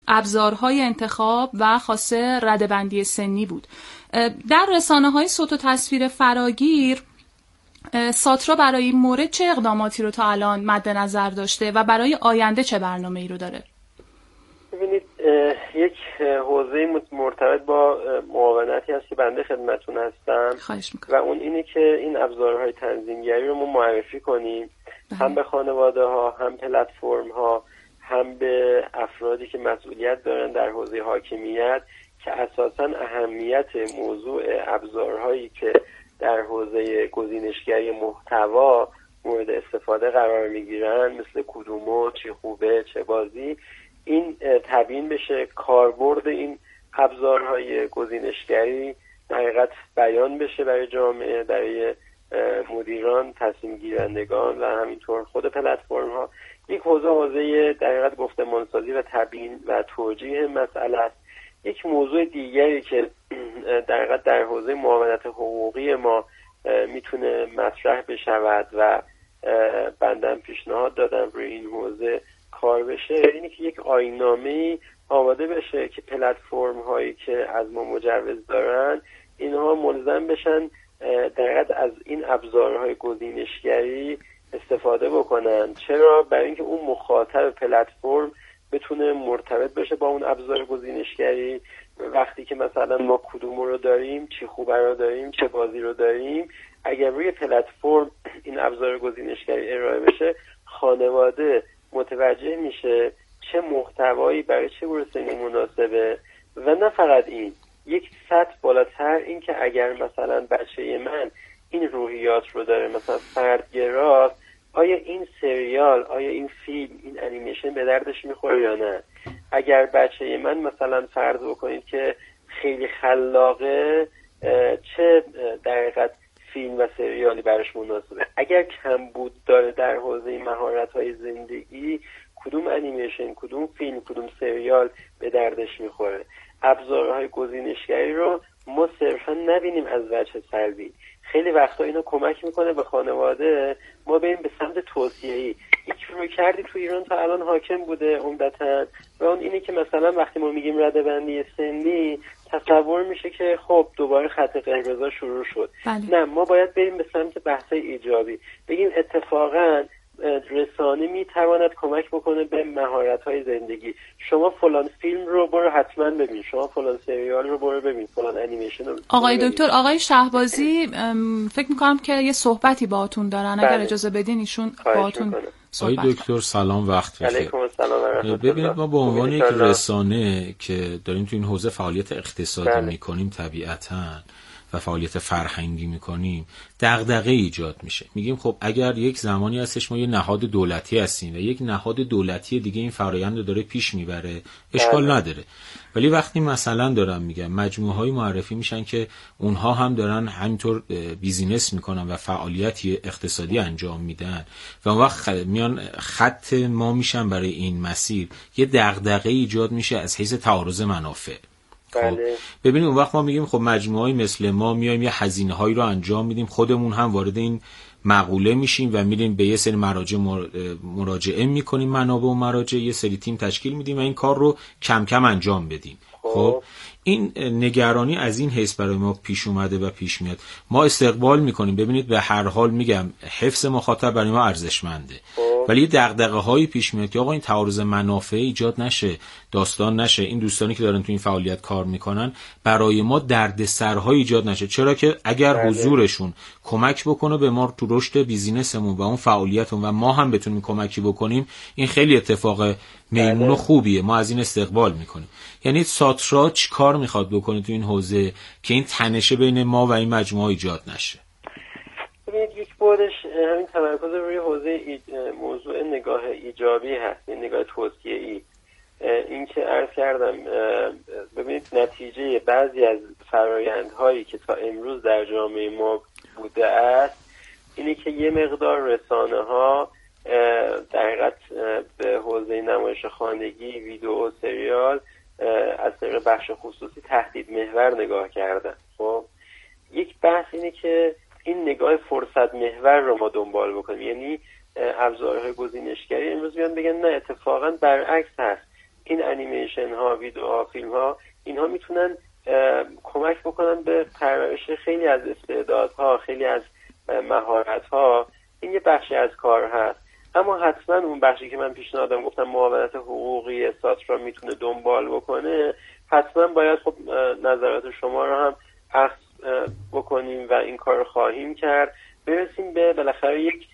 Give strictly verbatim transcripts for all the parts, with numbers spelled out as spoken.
ابزارهای انتخاب و خاصه رده‌بندی سنی بود. در رسانه‌های صوت و تصویر فراگیر ساترا برای این مورد چه اقداماتی رو تا الان مد نظر داشته و برای آینده چه برنامه‌ای رو داره؟ ببینید یک حوزه مرتبط با معاونتی هست که بنده خدمتتون هستم. خواهش میکنم. و اون اینه که این ابزارهای تنظیمگری رو ما معرفی کنیم ده. هم به خانواده ها، هم پلتفرم ها، هم به افرادی که مسئولیت دارن در حوزه حاکمیت که اساساً اهمیت موضوع ابزارهایی که در حوزه گزینشگری محتوا مورد استفاده قرار میگیرن مثل کدومو، چی خوبه، چه بازی، این تبیین بشه، کاربرد این ابزارهای گزینشگری در حقیقت بیان بشه برای جامعه، برای مدیران، تصمیم گیرندگان و همینطور خود پلتفرم ها. یک حوزه حوزه در حقیقت گفتمانسازی و تبیین و توجیه مسئله است. یک موضوع دیگری که در حقیقت در حوزه معاونت حقوقی ما میتونه مطرح بشود و بندم پیشنهاد دادم روی این حوزه کار بشه، اینی که یک آیین‌نامه‌ای آماده بشه که پلتفرم هایی که از ما مجوز دارن اینها ملزم بشن در حقیقت از این ابزارهای گزینشگری استفاده بکنن. چرا؟ برای اینکه اون مخاطب پلتفرم بتونه مرتبط بشه با اون ابزار گزینشگری. وقتی که مثلا ما کدومو رو داریم، چی خوبه رو داریم، چه بازی رو داریم، اگر روی پلتفرم این ابزار گزینشگری ارائه بشه، خانواده متوجه میشه چه محتوایی برای چه گروه سنی مناسبه. و نه فقط این، یک سطح بالاتر، این که اگر مثلا بچه من این روحیات رو داره، مثلا فردگراست، آیا این سریال، آیا این فیلم، این انیمیشن به دردش میخوره یا نه؟ اگر بچه من مثلا فرض بکنید که خیلی خلاقه، چه در حقیقت فیلم و سریالی براش مناسبه؟ اگر کمبود داره در حوزه مهارت‌های زندگی، کدوم انیمیشن، کدوم فیلم، کدوم سریال به دردش میخوره؟ ابزارهای گزینشگری رو ما صرفا نبینیم از وجه سلبی. خیلی وقتا اینا کمک میکنه به خانواده ما بریم به سمت توصیه‌ای. یک رویکردی تو ایران تا الان حاکم بوده عمدتاً، و اون اینه که مثلا وقتی ما میگیم رده‌بندی سنی، تصور میشه که خب دوباره خط قرمز شروع شد. بله. نه، ما باید بریم به سمت بحث‌های ایجابی، بگیم اتفاقاً رسانه میتواند کمک بکنه به مهارت‌های زندگی. شما فلان فیلم رو برو حتما ببین، شما فلان سریال رو برو ببین، فلان انیمیشن رو. آقای دکتر، آقای شهبازی فکر می‌کنم که یه صحبتی باهاتون دارن. بله. اگر اجازه بدین ایشون باهاتون صحبت. آقای دکتر سلام، وقت بخیر. ببینید، ما به عنوان یک رسانه که داریم تو این حوزه فعالیت اقتصادی بله. می‌کنیم، طبیعتاً و فعالیت فرهنگی میکنیم، دغدغه ایجاد میشه. میگیم خب اگر یک زمانی هستش ما یه نهاد دولتی هستیم و یک نهاد دولتی دیگه این فرآیند رو داره پیش میبره، اشکال نداره. ولی وقتی مثلا دارم میگم مجموعه های معرفی میشن که اونها هم دارن همینطور بیزینس میکنن و فعالیتی اقتصادی انجام میدن و اون وقت میان خط ما میشن برای این مسیر، یه دغدغه ایجاد میشه از حیث تعارض منافع. خب ببینید اون وقت ما میگیم خب مجموعه‌ای مثل ما میایم یه هزینه‌هایی رو انجام میدیم، خودمون هم وارد این مقوله میشیم و میریم به یه سری مراجع مراجعه میکنیم، منابع و مراجع، یه سری تیم تشکیل میدیم و این کار رو کم کم انجام بدیم. خب این نگرانی از این حیث برای ما پیش اومده و پیش میاد. ما استقبال میکنیم. ببینید به هر حال میگم حفظ مخاطب برای ما ارزشمنده، ولی دغدغه‌هایی پیش میاد که آقا این تعارض منافع ایجاد نشه، داستان نشه، این دوستانی که دارن تو این فعالیت کار میکنن برای ما دردسرهای ایجاد نشه. چرا که اگر حضورشون کمک بکنه به ما تو رشد بیزینسمون و اون فعالیتمون و ما هم بتونیم کمکی بکنیم، این خیلی اتفاق میمون و خوبیه. ما از این استقبال میکنیم. یعنی ساترا چی کار میخواد بکنه تو این حوزه که این تنشه بین ما و این مجموعه ایجاد نشه؟ ببینید، یک بودش همین تمرکز روی حوزه ای... موضوع نگاه ایجابی هست، این نگاه توصیه‌ای. این که عرض کردم، ببینید نتیجه بعضی از فرایندهایی که تا امروز در جامعه ما بوده است اینه که یه مقدار رسانه ها در حقیقت به حوزه نمایش خانگی، ویدئو، سریال از طریق بخش خصوصی تهدید محور نگاه کردن. خب یک بحث اینه که این نگاه فرصت محور رو ما دنبال بکنیم. یعنی ابزارهای گزینشگری امروز بیان بگن نه، اتفاقا برعکس هست، این انیمیشن ها، ویدیوها، فیلم ها، اینها میتونن کمک بکنن به پرورش خیلی از استعدادها، خیلی از مهارت‌ها. این یه بخشی از کار هست، اما حتما اون بخشی که من پیشنهادم گفتم معاونت حقوقی ساترا میتونه دنبال بکنه، حتما باید خب نظرات شما رو هم اخذ بکنیم و این کار خواهیم کرد، برسیم به بالاخره یک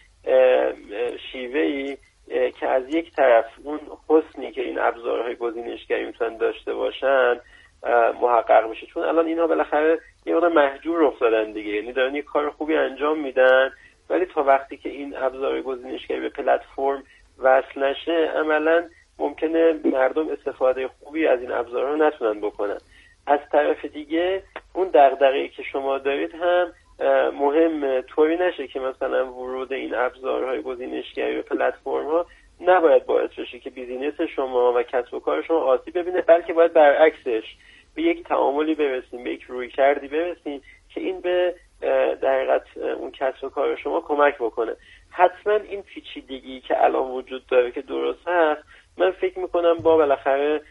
شیوهی که از یک طرف اون حسنی که این ابزارهای گزینشگری میتونن داشته باشن محقق میشه، چون الان اینها بالاخره یه مقدار محجور افتادن دیگه، یعنی دارن یه کار خوبی انجام میدن، ولی تا وقتی که این ابزار گزینشگری به پلتفرم وصل نشه عملا ممکنه مردم استفاده خوبی از این ابزارها نتونن بکنن. از طرف دیگه اون دغدغه‌ای که شما دارید هم مهم طوری نشه که مثلا ورود این ابزارهای گزینشگری به پلتفرم‌ها نباید باعث بشه که بیزینس شما و کسب و کار شما آسیب ببینه، بلکه باید برعکسش به یک تعاملی برسیم، به یک رویکردی برسیم که این به در حقیقت اون کسب و کار شما کمک بکنه. حتما این پیچیدگی که الان وجود داره که درست هست، من فکر میکنم با بالاخره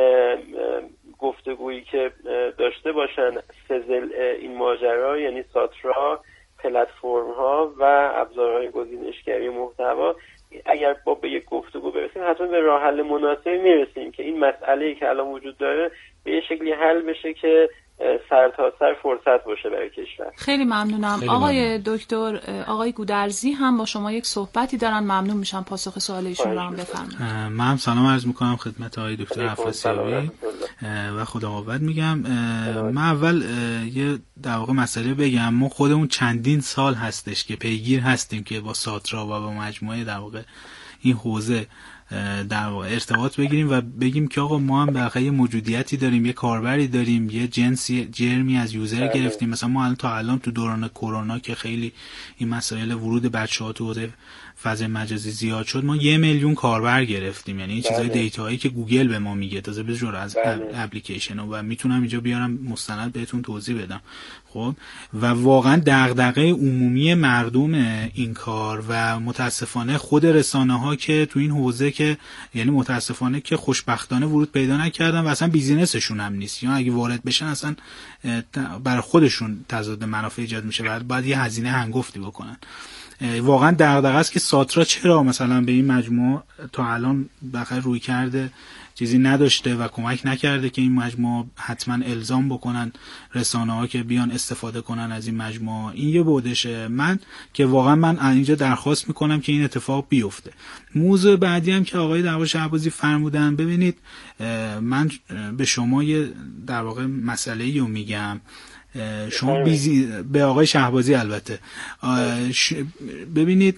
گفتگویی که داشته باشن سزل این ماجرا، یعنی ساترا، پلتفرم ها و ابزارهای گزینشگری محتوا، اگر با به یک گفتگو برسیم حتما به راه حل مناسبی میرسیم که این مسئله‌ای که الان وجود داره به یه شکلی حل بشه که سر تا سر فرصت باشه برای کشور. خیلی ممنونم. خیلی آقای ممنون. دکتر آقای گودرزی هم با شما یک صحبتی دارن، ممنون میشم پاسخ سوال ایشون رو هم بفرمایید. من هم سلام عرض میکنم خدمت آقای دکتر افراسیابی و خدا قوت میگم. من اول یه در واقع مسئله بگم، ما خودمون چندین سال هستش که پیگیر هستیم که با ساترا و با مجموعه در واقع این حوزه در واقع ارتباط بگیریم و بگیم که آقا ما هم بقیه یه موجودیتی داریم، یه کاربری داریم، یه جنسی جرمی از یوزر گرفتیم. مثلا ما الان تا الان تو دوران کرونا که خیلی این مسائل ورود بچه‌ها تو حوزه فضای مجازی زیاد شد، ما یه میلیون کاربر گرفتیم. یعنی این چیزای دیتاهایی که گوگل به ما میگه، تازه به جور از اپلیکیشن و میتونم اینجا بیارم مستند بهتون توضیح بدم. خب و واقعا دغدغه عمومی مردم این کار و متاسفانه خود رسانه‌ها که تو این حوزه که یعنی متاسفانه که خوشبختانه ورود پیدا نکردن و اصلا بیزینسشون هم نیست، یا اگه وارد بشن اصلا برای خودشون تضاد منافع ایجاد میشه و بعد یه هزینه هنگفتی بکنن. واقعا دغدغه است که ساترا چرا مثلا به این مجموعه تا الان بخیر روی کرده چیزی نداشته و کمک نکرده که این مجموعه حتما الزام بکنن رسانه‌ها که بیان استفاده کنن از این مجموعه. این یه بودشه. من که واقعا من اینجا درخواست میکنم که این اتفاق بیفته. موضوع بعدی هم که آقای دعوا شهبازی فرمودن، ببینید من به شما یه در واقع مسئله‌ای رو میگم، شما بیزی به آقای شهبازی البته ش... ببینید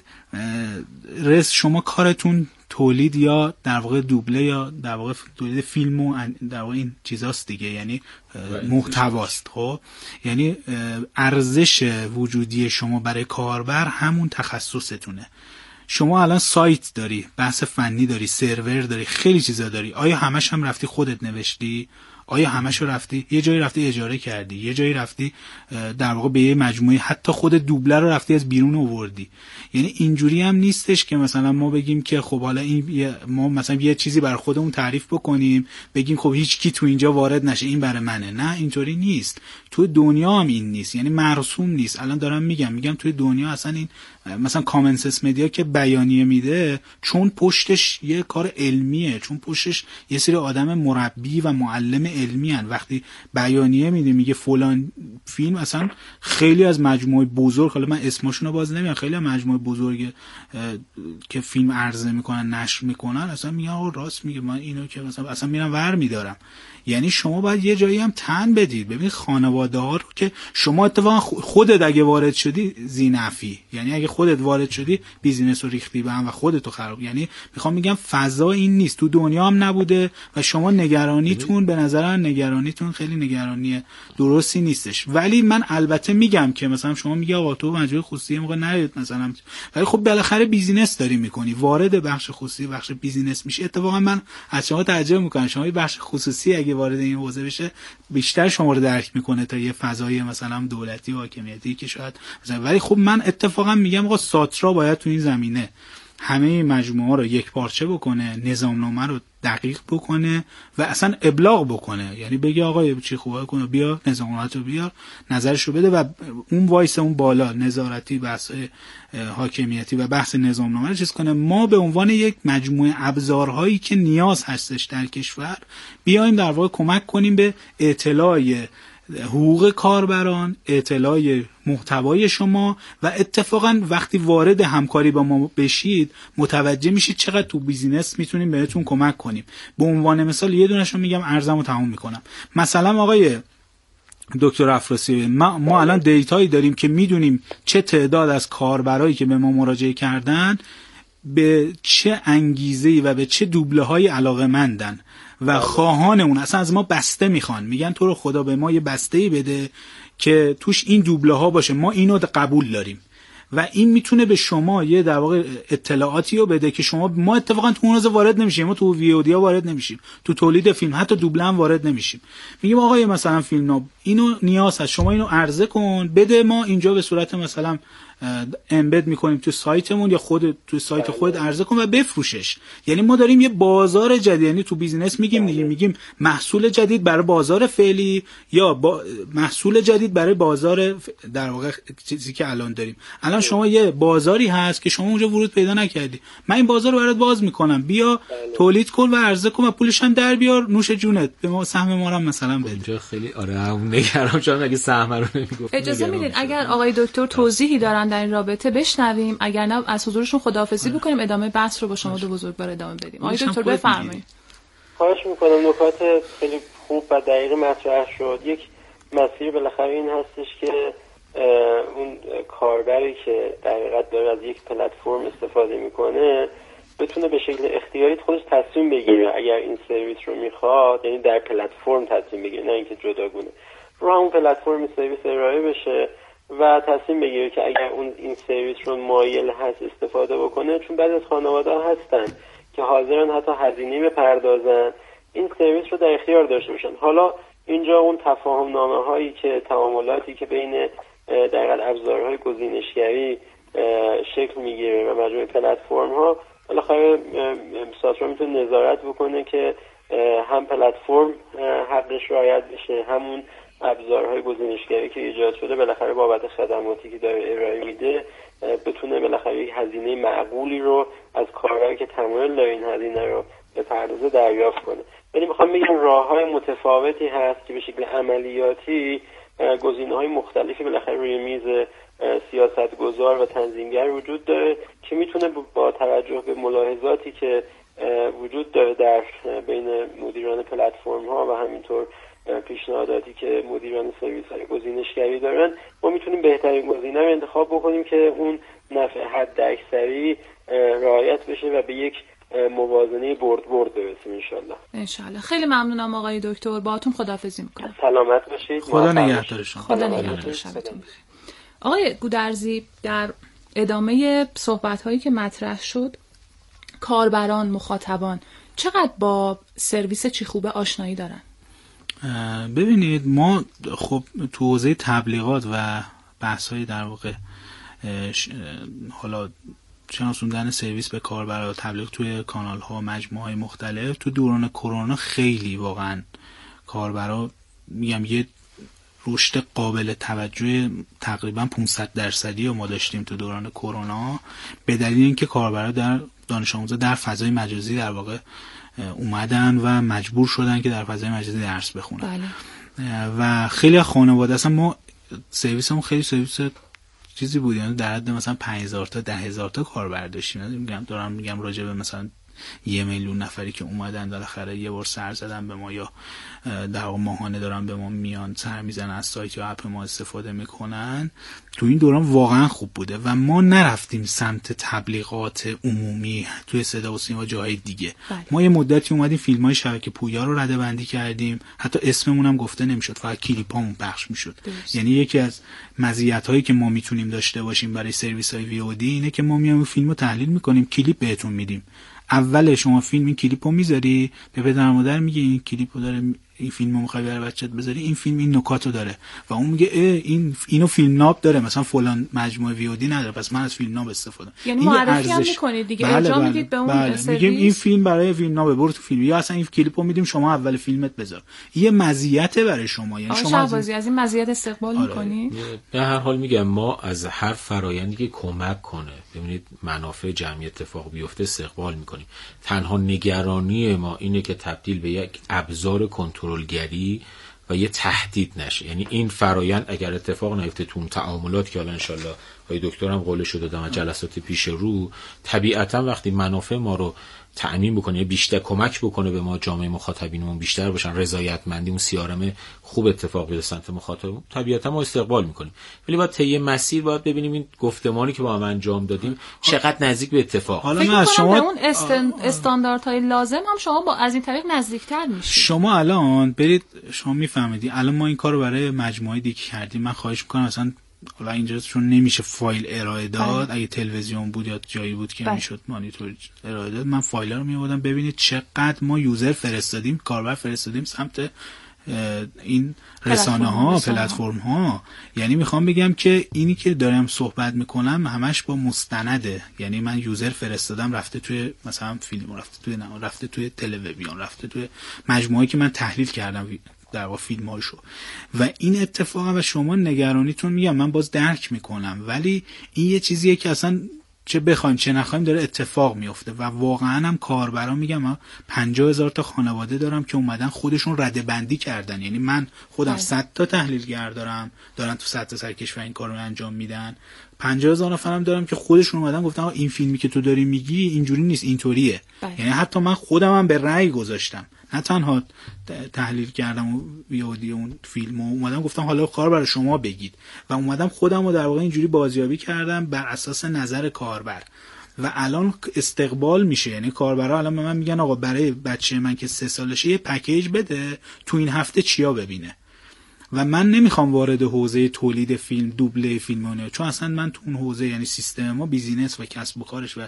رس شما کارتون تولید یا در واقع دوبله یا در واقع تولید فیلم و در واقع این چیزاست دیگه، یعنی محتواست. خب یعنی ارزش وجودی شما برای کاربر همون تخصصتونه. شما الان سایت داری، بحث فنی داری، سرور داری، خیلی چیزا داری. آیا همش هم رفتی خودت نوشتی؟ آیا همشو رفتی یه جایی رفتی اجاره کردی، یه جایی رفتی در واقع به یه مجموعه حتی خود دوبله رو رفتی از بیرون آوردی؟ یعنی اینجوری هم نیستش که مثلا ما بگیم که خب حالا این ما مثلا یه چیزی برای خودمون تعریف بکنیم بگیم خب هیچ کی تو اینجا وارد نشه، این برای منه. نه اینطوری نیست. تو دنیا هم این نیست، یعنی مرسوم نیست. الان دارم میگم میگم توی دنیا اصلا این مثلا کامنسنس مدیا که بیانیه میده چون پشتش یه کار علمیه، چون پشتش یه سری آدم مربی و معلم علمی هن. وقتی بیانیه میده میگه فلان فیلم، اصلا خیلی از مجموعه بزرگ، حالا من اسمشون رو باز نمیگم، خیلی از مجموعه بزرگ که فیلم عرضه میکنن نشر میکنن اصلا میگن آقا راست میگه، من اینو که مثلا اصلا میرم ور میدارم. یعنی شما باید یه جایی هم تن بدید. ببین خانواده ها رو که شما اتفاقا خودت اگه وارد شدی زینفی، یعنی اگه خودت وارد شدی بیزینس رو ریختی به هم و خودتو خراب. یعنی میخوام میگم فضا این نیست، تو دنیا هم نبوده و شما نگرانیتون به نظر من نگرانیتون خیلی نگرانی درستی نیستش. ولی من البته میگم که مثلا شما میگی آقا تو مجموعه خصوصی موقع نرید مثلا، ولی خب بالاخره بیزینس داری میکنی، وارد بخش خصوصی بخش بیزینس میشی. اتفاقا من از شما تعجب میکنم، شما بخش خصوصی اگه وارد این حوزه بشه بیشتر شما رو درک میکنه تا یه فضای مثلا دولتی و حاکمیتی که شاید مثلا. ولی خب من اتفاقا میگم آقا ساترا باید تو این زمینه همه مجموعه رو یک پارچه بکنه، نظامنامه رو دقیق بکنه و اصلا ابلاغ بکنه، یعنی بگه آقا چی خوبه کنه، بیا نظامنامه رو بیار، نظرش رو بده و اون وایس اون بالا نظارتی، بحث حاکمیتی و بحث نظامنامه رو چیز کنه. ما به عنوان یک مجموعه ابزارهایی که نیاز هستش در کشور بیایم در واقع کمک کنیم به اطلاع حقوق کاربران، اطلاع محتوای شما و اتفاقا وقتی وارد همکاری با ما بشید متوجه میشید چقدر تو بیزینس میتونیم بهتون کمک کنیم. به عنوان مثال یه دونهشو میگم، ارزمو تموم میکنم. مثلا آقای دکتر افراسیابی، ما, ما الان دیتایی داریم که میدونیم چه تعداد از کاربرایی که به ما مراجعه کردن به چه انگیزه‌ای و به چه دوبله‌های علاقه‌مندن و خواهان اون اصلا از ما بسته میخوان، میگن تو رو خدا به ما یه بسته‌ای بده که توش این دوبله ها باشه، ما اینو قبول داریم. و این میتونه به شما یه در واقع اطلاعاتی رو بده که شما، ما اتفاقا تو اون حوزه وارد نمیشیم، ما تو وی او دی ها وارد نمیشیم، تو تولید فیلم حتی دوبله هم وارد نمیشیم. میگیم آقا مثلا فیلم نا اینو نیاز هست، شما اینو عرضه کن بده، ما اینجا به صورت مثلا امبد میکنیم تو سایتمون یا خود تو سایت خود عرضه کن و بفروشش. یعنی ما داریم یه بازار جدید، یعنی تو بیزینس میگیم دیگه، میگیم محصول جدید برای بازار فعلی یا با محصول جدید برای بازار در واقع چیزی که الان داریم. الان شما یه بازاری هست که شما اونجا ورود پیدا نکردی، من این بازار رو برات باز میکنم، بیا تولید کن و عرضه کن و پولش هم در بیار، نوش جونت، به ما سهم ما رو مثلا بده. اونجا خیلی آره نگران چون اگه سهم رو نمیگفت. اجازه میدین اگر آقای دکتر توضیحی دارن در این رابطه بشنویم، اگر نه از حضورشون خداحافظی بکنیم، ادامه بحث رو با شما دو بزرگوار ادامه بدیم. آقای دکتر بفرمایید. خواهش میکنم. نکات خیلی خوب و دقیق مطرح شد. یک مسیر بالاخره این هستش که اون کاربری که در حقیقت داره از یک پلتفرم استفاده میکنه بتونه به شکل اختیاری خودش تصمیم بگیره اگر این سرویس رو میخواد، یعنی در پلتفرم تصمیم بگیره، نه اینکه جداگونه رو همون پلتفرم این سرویس ارائه بشه و تصمیم بگیره که اگر اون این سرویس رو مایل هست استفاده بکنه. چون بعضی از خانواده ها هستن که حاضرن حتی هزینه بپردازن این سرویس رو در اختیار داشته باشن. حالا اینجا اون تفاهم نامه هایی که تعاملاتی که بین در حقیقت ابزارهای گزینشگری شکل میگیره و مجموعه پلتفرم ها، بالاخره ساترا میتونه نظارت بکنه که هم پلتفرم حقش رعایت بشه، همون ابزارهای گزینشگری که ایجاد شده بالاخره بابت خدماتی که داره ارائه میده بتونه بالاخره یک هزینه معقولی رو از کاربری که تمایل داره این هزینه رو به پردازه دریافت کنه. ولی میخوام بگم راههای متفاوتی هست که به شکل عملیاتی گزینه‌های مختلفی بالاخره روی میز سیاستگزار و تنظیمگر وجود داره که میتونه با توجه به ملاحظاتی که وجود داره در بین مدیران پلتفرم ها و همینطور پیشنهاداتی که مدیران سرویس های گزینشگری دارن، ما میتونیم بهترین گزینه رو انتخاب بکنیم که اون نفع حد اکثری رعایت بشه و به یک موازنه برد برد برسیم انشالله. انشالله. خیلی ممنونم آقای دکتر، باهاتون خداحافظی میکنم. سلامت باشید. خدا نگهدارشون. خدا نگهدار. شبتون بخیر. آقای گودرزی، در ادامه صحبت هایی که مطرح شد، کاربران، مخاطبان چقدر با سرویس چی خوبه آشنایی دارن؟ ببینید ما خب تو حوزه تبلیغات و بحث‌های در واقع حالا شناسوندن سرویس به کاربر و تبلیغ توی کانال‌ها و مجموعه‌های مختلف تو دوران کرونا خیلی واقعا کاربرا میگم یه رشد قابل توجه تقریبا پانصد درصدی رو ما داشتیم تو دوران کرونا، به دلیل اینکه کاربرا در دانش آموزا در فضای مجازی در واقع اومدن و مجبور شدن که در فضای مجازی درس بخونن. بله. و خیلی خانواده اصلا ما سرویسمون خیلی سرویس چیزی بود، یعنی در حد مثلا پنج هزار تا ده هزار تا کاربر داشتیم. میگم دارم میگم راجع به مثلا یه میلیون نفری که اومدن بالاخره یه بار سر زدن به ما یا در واقع ماهانه دارن به ما میان سر میزنن از سایت یا اپ ما استفاده میکنن. تو این دوران واقعا خوب بوده و ما نرفتیم سمت تبلیغات عمومی توی صدا و سیما جاهای دیگه. بله. ما یه مدتی اومدیم فیلم‌های شبکه پویا رو رده بندی کردیم، حتی اسممون هم گفته نمیشد، فقط کلیپامون پخش میشد. یعنی یکی از مزیت‌هایی که ما میتونیم داشته باشیم برای سرویس‌های وی او دی اینه که ما میایم فیلمو تحلیل میکنیم، کلیپ بهتون میدیم. اول شما فیلم این کلیپو میذاری، به پدر مادر میگی این کلیپو داره این فیلمو میخوای برای بچت بذاری، این فیلم این نکاتو داره و اون میگه این اینو فیلم ناب داره، مثلا فلان مجموعه وی او دی نداره، پس من از فیلم ناب استفاده. یعنی معرفی هم میکنید دیگه، ارجاع میدید به اون سرویس، میگیم این فیلم برای فیلم ناب، برو تو فیلم، یا اصلا این کلیپو میدیم شما اول فیلمت بذار. یه مزیت برای شما، یعنی شما از این... از این مزیت استقبال آره. میکنید. به هر حال میگم ما از هر فرآیندی که کمک کنه ببینید منافع جمعی اتفاق بیفته استقبال میکنیم. تنها نگرانی ما اینه که تبدیل به یک ابزار کنترلگری و یه تهدید نشه. یعنی این فرایند اگر اتفاق نیفته تو تعاملات که الان ان شاءالله آقای دکترم قولش رو دادم جلسات پیش رو، طبیعتا وقتی منافع ما رو تأمین بکنه، بیشتر کمک بکنه به ما جامعه مخاطبینمون بیشتر باشن، رضایتمندی اون سیارم خوب اتفاق بیفته سمت مخاطبمون، طبیعتا ما استقبال میکنیم. ولی باید طی مسیر باید ببینیم این گفتمانی که با هم انجام دادیم چقدر نزدیک به اتفاق. حالا من از شما اون استن... استانداردهای لازم هم شما با از این طریق نزدیکتر میشید. شما الان برید، شما میفهمیدین الان ما این کارو برای مجموعه دیگه کردیم. من خواهش میکنم اصلا حالا اینجا چون نمیشه فایل ارائه داد، اگه تلویزیون بود یا جایی بود که میشد مانیتور ارائه داد، من فایل رو میآوردم ببینید چقدر ما یوزر فرستادیم، کاربر فرستادیم سمت این رسانه ها، پلتفرم ها. یعنی میخوام بگم که اینی که دارم صحبت میکنم همش با مستنده، یعنی من یوزر فرستادم رفته توی مثلا فیلم، رفته توی نه رفته توی تلویزیون، رفته توی مجموعه‌ای که من تحلیل کردم در واقع فیلم‌هاشو. و این اتفاقا و شما نگرانیتون میگم من باز درک میکنم، ولی این یه چیزیه که اصلا چه بخوایم چه نخوایم داره اتفاق میفته و واقعا هم کاربرا میگم پنجاه هزار تا خانواده دارم که اومدن خودشون رده بندی کردن. یعنی من خودم صد تا تحلیلگر دارم دارن تو صد تا سرکشور این کارو انجام میدن، پنجاه هزار نفرم دارم که خودشون اومدن گفتن این فیلمی که تو داری میگی اینجوری نیست، اینطوریه. یعنی حتی من خودم هم به رأی گذاشتم، نه تنها تحلیل کردم و ویدیو اون فیلمو، اومدم گفتم حالا کار برای شما بگید و اومدم خودم رو در واقع اینجوری بازیابی کردم بر اساس نظر کاربر و الان استقبال میشه. یعنی کاربرا الان به من میگن آقا برای بچه من که سه سالشه یه پکیج بده تو این هفته چیا ببینه. و من نمیخوام وارد حوزه تولید فیلم، دوبله فیلمونه، چون اصلا من تو اون حوزه یعنی سیستم ما بیزینس و کسب و کارش و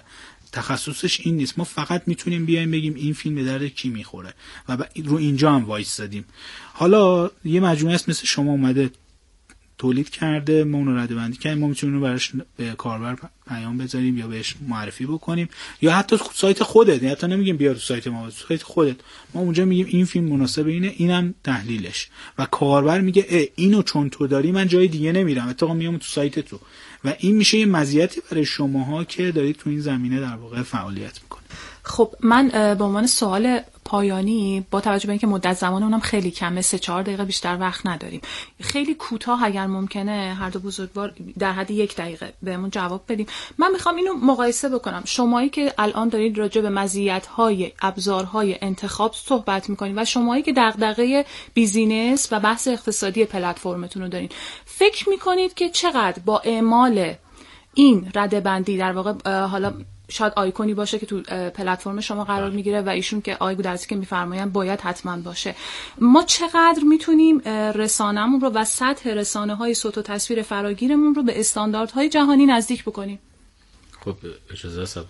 تخصصش این نیست. ما فقط میتونیم بیایم بگیم این فیلم به درد کی میخوره و رو اینجا هم وایسادیم. حالا یه مجموعه است مثل شما اومده تولید کرده، ما اون رو رده بندی کردیم، ما میتونیم اون رو براش به کاربر پیام بذاریم یا بهش معرفی بکنیم یا حتی سایت خودت، حتی نمیگیم بیا تو سایت ما، سایت خودت ما اونجا میگیم این فیلم مناسب اینه، اینم تحلیلش و کاربر میگه اه اینو چون تو داری من جای دیگه نمیرم، اتفاقا میام تو سایت تو. و این میشه یه مزیتی برای شماها که دارید تو این زمینه در واقع فعالیت میکنید. خب من به عنوان سوال پایانی با توجه به اینکه مدت زمان اونم خیلی کمه، سه چهار دقیقه بیشتر وقت نداریم، خیلی کوتاه اگر ممکنه هر دو بزرگوار در حد یک دقیقه بهمون جواب بدیم. من میخوام اینو مقایسه بکنم، شمایی که الان دارید راجع به مزیت‌های ابزارهای انتخاب صحبت میکنید و شمایی که دغدغه بیزینس و بحث اقتصادی پلتفرمتون رو دارین، فکر میکنید که چقدر با اعمال این ردبندی در واقع حالا شاید آیکونی باشه که تو پلتفرم شما قرار میگیره و ایشون که آقای گودرزی که میفرمایند باید حتما باشه، ما چقدر میتونیم رسانه‌مون رو و سطح رسانه‌های صوت و تصویر فراگیرمون رو به استانداردهای جهانی نزدیک بکنیم؟ خب اجازه است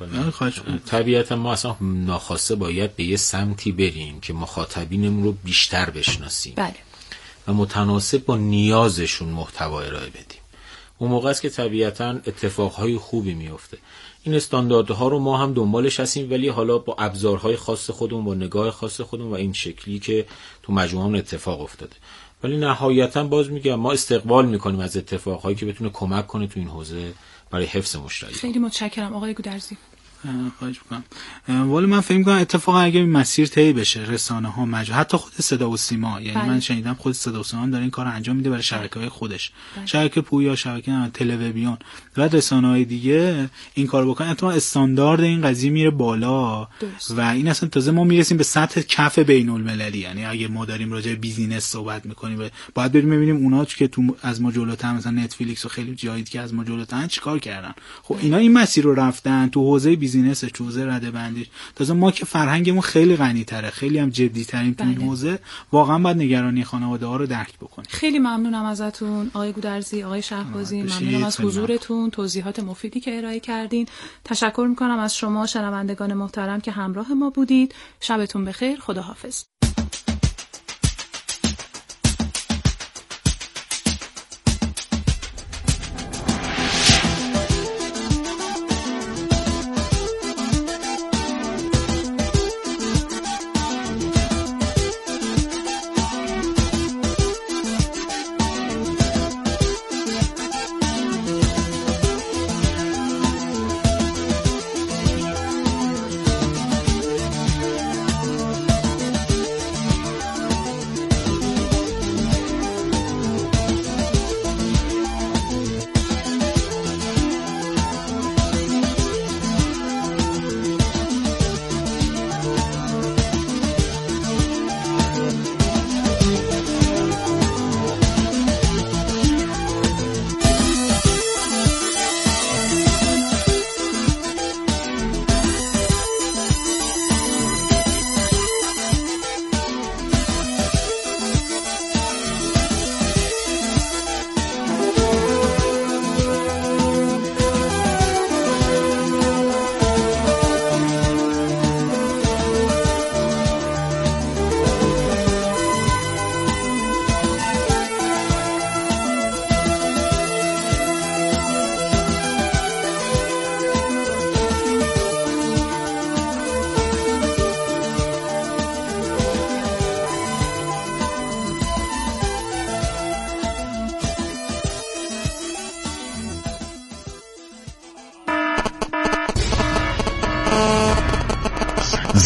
طبیعتا ما اصلا ناخواسته باید به یه سمتی بریم که مخاطبینمون رو بیشتر بشناسیم. بله. و متناسب با نیازشون محتوا ارائه بدیم. اون موقع است که طبیعتا اتفاقهای خوبی میفته. این استانداردها رو ما هم دنبالش هستیم، ولی حالا با ابزارهای خاص خودمون، با نگاه خاص خودمون و این شکلی که تو مجموعه‌مون اتفاق افتاده. ولی نهایتا باز میگم ما استقبال میکنیم از اتفاقهایی که بتونه کمک کنه تو این حوزه برای حفظ مشتری. خیلی متشکرم آقای گودرزی. خواهش می‌کنم. ولی من فکر می‌کنم اتفاقا اگه این مسیر طی بشه، رسانه‌ها مجبور، حتی خود صدا و سیما، یعنی بله. من شنیدم خود صدا و سیما داره این کارو انجام میده برای شبکه‌های خودش، بله. شبکه پویا، شبکه تلویزیون و رسانه‌های دیگه این کارو بکنن، اتفاقا استاندارد این قضیه میره بالا درست. و این اصلا تازه ما میرسیم به سطح کف بین‌المللی. یعنی اگه ما داریم راجع به بیزینس صحبت می‌کنیم، باید بریم ببینیم اونا که تو از ما جلوتر، مثلا نتفلیکس و خیلی جایی که از ما جلوترن چیکار کردن. خب اینا این مسیر رو رفتن تو حوزه بیزینس، حوزه ردبندی. تازه ما که فرهنگمون خیلی غنی تره، خیلی هم جدی ترین تو این حوزه، واقعا باید نگرانی خانواده ها رو درک بکنیم. خیلی ممنونم ازتون آقای گودرزی، آقای شهبازی، ممنونم از حضورتون، توضیحات مفیدی که ارائه کردین. تشکر میکنم از شما شنوندگان محترم که همراه ما بودید. شبتون بخیر، خداحافظ.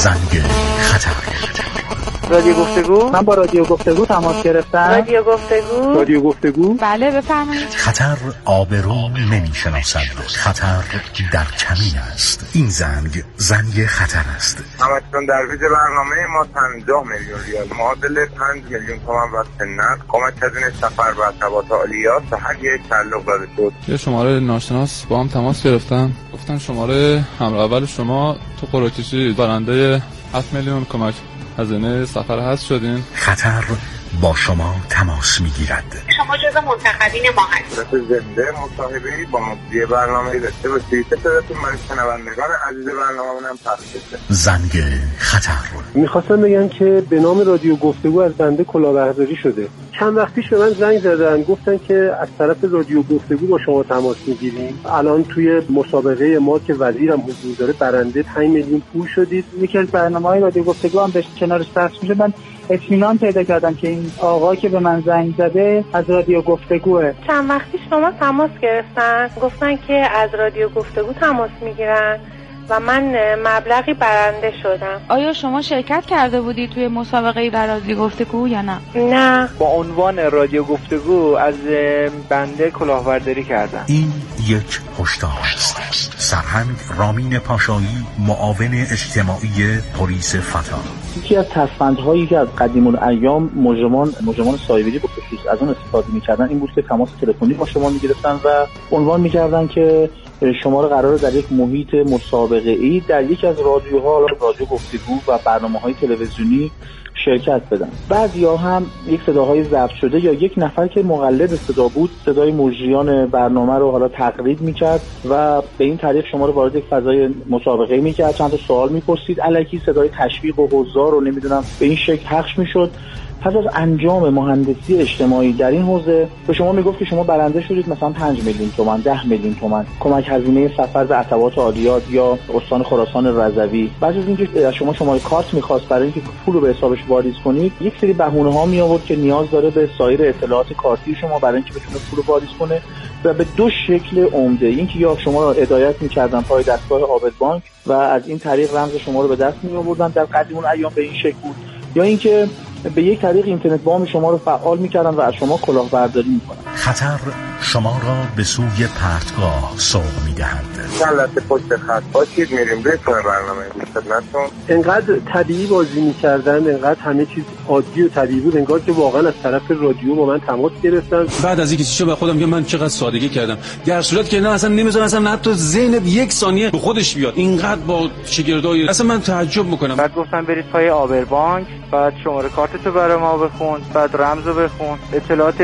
زنگ خطر. رادیو گفتگو؟ من با رادیو گفتگو تماس گرفتم. رادیو گفتگو؟ رادیو گفتگو؟ بله بفرمایید. خطر آبرو نمیشناسد، خطر در کمین است. این زنگ زنگ خطر است. همچون در ویژه برنامه ما پنجاه میلیون ریال معادل پنج میلیون تومان وقت نقد کمک هزینه سفر و ارتباط عالیات به هر یک تعلق داده شد. یه شماره ناشناس با هم تماس گرفتن، گفتن شماره همراه اول شما تو قرعه‌کشی برنده هفت میلیون کمک هزینه سفر هست شدین. خطر با شما تماس میگیرد. شما جزو منتخبین ما هستید. زنده مصاحبه‌ای با مجری برنامه‌ای داشته باشید. صداتون من شنوندگان عزیز برنامه‌مون پخش بشه. زنگ خطر. می‌خواستم بگم که به نام رادیو گفتگو از بنده کلاهبرداری شده. چند وقت پیش به من زنگ زدن، گفتن که از طرف رادیو گفتگو با شما تماس میگیریم. الان توی مسابقه ما که وزیرم حضور داره برنده پنج میلیون پول شدید. یکی از برنامه‌های رادیو گفتگو هم به کنارش پخش میشه. من اطمینان پیدا کردم که این آقا که به من زنگ زده از رادیو گفتگوه. چند وقت پیش شما تماس گرفتن، گفتن که از رادیو گفتگو تماس میگیرن و من مبلغی برنده شدم. آیا شما شرکت کرده بودی توی مسابقه در رادیو گفتگو یا نه؟ نه. با عنوان رادیو گفتگو از بنده کلاهبرداری کردن. این یک هشدار است. سرهنگ رامین پاشایی، معاون اجتماعی پلیس فتا. یکی از ترفندهایی که از قدیم الایام مجرمان مجرمان سایبری به خصوص از اون استفاده می‌کردن این بود که تماس تلفنی با شما می‌گرفتن و عنوان می‌کردن که شما رو قراره در یک محیط مسابقه‌ای در یک از رادیوها، رادیو گفتگو و برنامه‌های تلویزیونی شرکت بدن. بعضیا هم یک صداهای ضبط شده یا یک نفر که مقلد صدا بود صدای مجریان برنامه رو حالا تقلید می‌کرد و به این طریق شما رو وارد یک فضای مسابقه‌ای می‌کرد، چند تا سوال می‌پرسید، الکی صدای تشویق و حضار رو نمی‌دونم به این شکل پخش می‌شد. پس از انجام مهندسی اجتماعی در این حوزه به شما میگفت که شما برنده شدید مثلا پنج میلیون تومان، ده میلیون تومان کمک هزینه سفر به ارتباط عالیات یا استان خراسان رضوی. بعد از اینکه از شما شماره کارت می‌خواست برای اینکه پول رو به حسابش واریز کنید، یک سری بهونه‌ها می آورد که نیاز داره به سایر اطلاعات کارتی شما برای اینکه بتونه پول رو واریز کنه و به دو شکل عمده. اینکه یا شما رو هدایت می‌کردن پای دستگاه عابد بانک و از این طریق رمز شما رو به دست می‌آوردن، در قدیم اون ایام به این شکل بود، یا اینکه به یک طریق اینترنت وام شما رو فعال می‌کردن و از شما کلاهبرداری می‌کنن. خطر شما را به سوی پرتگاه سوق می‌دهند. چند پشت خط باشید، میریم روی برنامه خدمتتون. انقدر طبیعی بازی می‌کردن، انقدر همه چیز عادی و طبیعی بود، انگار که واقعا از طرف رادیو با من تماس گرفتن. بعد از اینکه چیزو به خودم میگم من چقدر سادگی کردم، در صورتی که نه اصلا نمی‌ذارن اصلا حتی ذهنت یک ثانیه به خودش بیاد. اینقدر با شگردای اصلا من تعجب می‌کنم. بعد گفتن برید پای آبر بانک، بعد شماره کارتتو برای ما بخون، بعد رمزو بخون، اطلاعات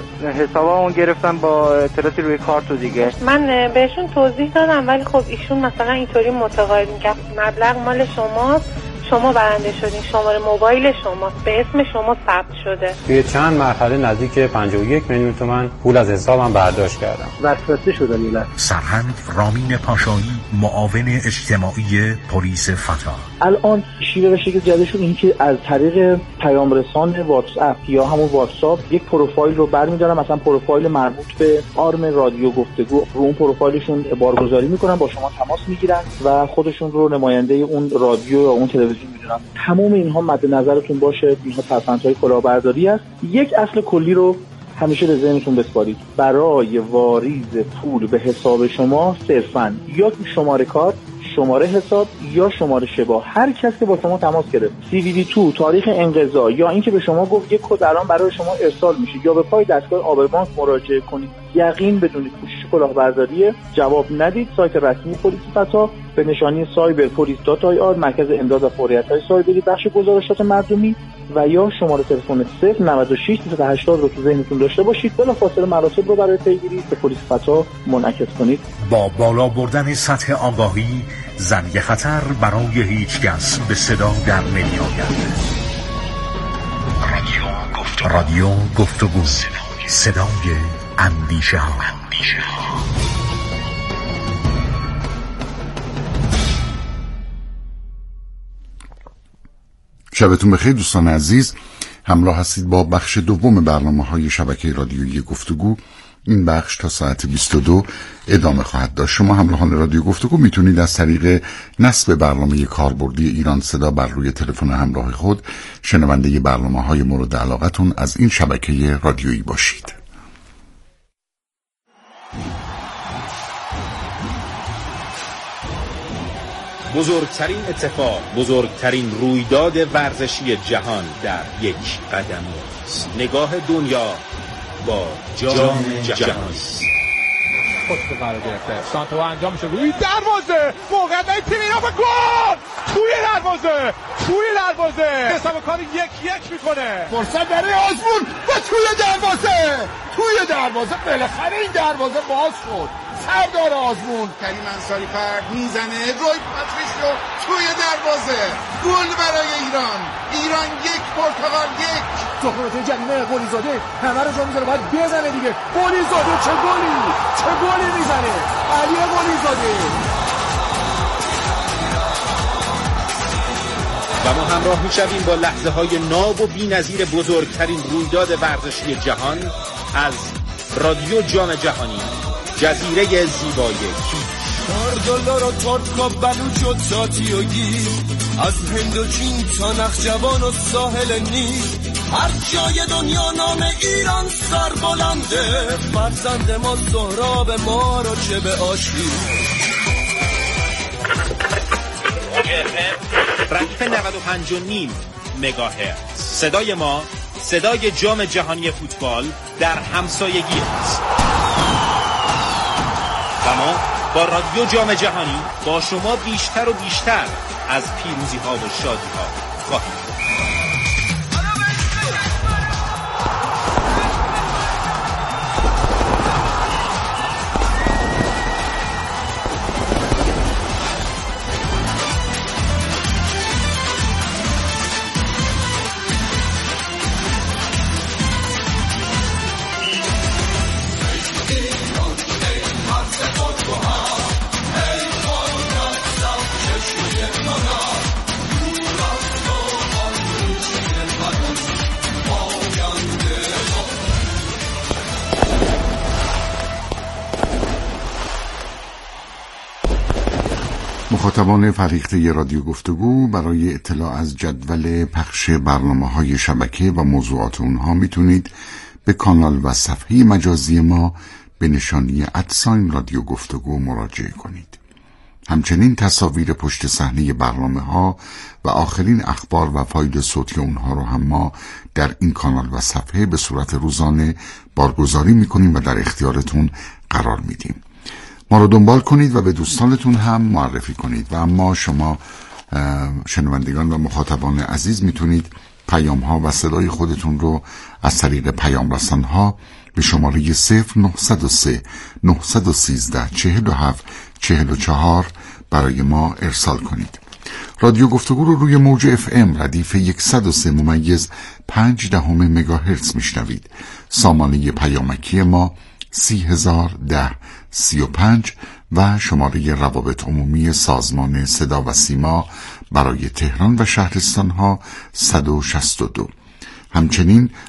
حسابمون گرفتن با اطلاعاتی روی کارت و دیگه. من بهشون توضیح دادم ولی خب ایشون مثلا اینطوری متقاعد می‌کرد مبلغ مال شماست، شما برنده شدین، شماره موبایل شماست، به اسم شما ثبت شده. توی چند مرحله نزدیک پنجاه و یک میلیون تومان پول از حسابم برداشت کردم. وسوسه شدم یه لحظه. سرهنگ رامین پاشایی، معاون اجتماعی پلیس فتا. الان شیوه و شکل جدیدشون این که از طریق پیام رسان واتس اپ یا همون واتساپ یک پروفایل رو برمی‌دارن، مثلا پروفایل مربوط به آرم رادیو گفتگو، رو اون پروفایلشون بارگذاری میکنن، با شما تماس میگیرن و خودشون رو نماینده اون رادیو یا اون تلویزیون میدونن. تمام اینها مد نظرتون باشه، اینها ترفندهای کلاهبرداری است. یک اصل کلی رو همیشه به ذهنتون بسپارید. برای واریز پول به حساب شما صرفاً یا شماره کارت، شماره حساب یا شماره شبا، هر کسی که با شما تماس گرفت، سی وی دی دو، تاریخ انقضا یا اینکه به شما گفت یک کد الان برای شما ارسال میشه یا به پای دستگاه آبر بانک مراجعه کنید، یقین بدونید کوشش کلاهبرداری، جواب ندید. سایت رسمی پلیس فتا به نشانی سایبر پلیس دات آی آر، مرکز امداد و فوریت‌های سایبری، بخش گزارشات مردمی، و یا شماره تلفن صفر نود و شش دویست و هشتاد رو تو ذهنتون داشته باشید. بلافاصله مراسم رو برای پیگیری به پلیس فتا منعکس کنید. با بالا بردن سطح آگاهی، زنگ خطر برای هیچ کس به صدا در نمی‌آید. رادیو گفتگو، رادیو گفتگو، صدای اندیشه ها. شبتون بخیر دوستان عزیز، همراه هستید با بخش دوم برنامه‌های شبکه رادیویی گفتگو این بخش تا ساعت بیست و دو ادامه خواهد داشت. شما همراهان رادیو گفتگو میتونید از طریق نصب برنامه کاربردی ایران صدا بر روی تلفن همراه خود شنونده برنامه‌های مورد علاقتون از این شبکه رادیویی باشید. بزرگترین اتفاق، بزرگترین رویداد ورزشی جهان در یک قدم است. نگاه دنیا با جام جهانی. خوش قرار گرفته. سانتو انجام شد. روی دروازه. موقعیت تیم ایران به گل. توی دروازه. توی دروازه. حساب کار یک یک میکنه. فرصت برای آزمون و توی دروازه. توی دروازه بالاخره این دروازه باز شد. سردار آزمون کریم انصاری فرد میزنه. روی پاتریسیو توی دروازه. گل برای ایران. ایران یک پرتغال یک. سخنرانی جلیمه قلیزاده همه رو جا میذاره باید بزنه دیگه. قلیزاده چه گلی چه گلی میزنه علی قلیزاده. و ما همراه میشویم با لحظه های ناب و بی‌نظیر بزرگترین رویداد ورزشی جهان از رادیو جام جهانی، جزیره زیبای کیش. دلار و ترک و بلوچ و تاتی و گیر، از هند و چین تا نخجوان و ساحل نیل، هر جای دنیا نام ایران سر بلنده. فرزند ما سهراب ما رو چه به آشی. ردیف نود و پنج و نیم مگاهرتز. صدای ما صدای جام جهانی فوتبال در همسایگی است و ما با رادیو جام جهانی با شما بیشتر و بیشتر از پیروزی ها و شادی ها خواهیم. مخاطبان فریخته رادیو گفتگو، برای اطلاع از جدول پخش برنامه‌های شبکه و موضوعات اونها میتونید به کانال و صفحه مجازی ما به نشانی ادساین رادیو گفتگو مراجعه کنید. همچنین تصاویر پشت صحنه برنامه‌ها و آخرین اخبار و فایل صوتی اونها رو هم ما در این کانال و صفحه به صورت روزانه بارگذاری میکنیم و در اختیارتون قرار میدیم. ما رو دنبال کنید و به دوستانتون هم معرفی کنید. و اما شما شنوندگان و مخاطبان عزیز میتونید پیام ها و صدای خودتون رو از طریق پیام رسان ها به شماره صفر نهصد و سه نهصد و سیزده چهل و هفت چهل و چهار برای ما ارسال کنید. رادیو گفتگو رو روی موج اف ام ردیف صد و سه ممیز پنج دهم مگاهرتز میشنوید. سامانه پیامکی ما سی هزار ده سی و پنج و شماره روابط عمومی سازمان صدا و سیما برای تهران و شهرستان ها صد و شصت و دو. همچنین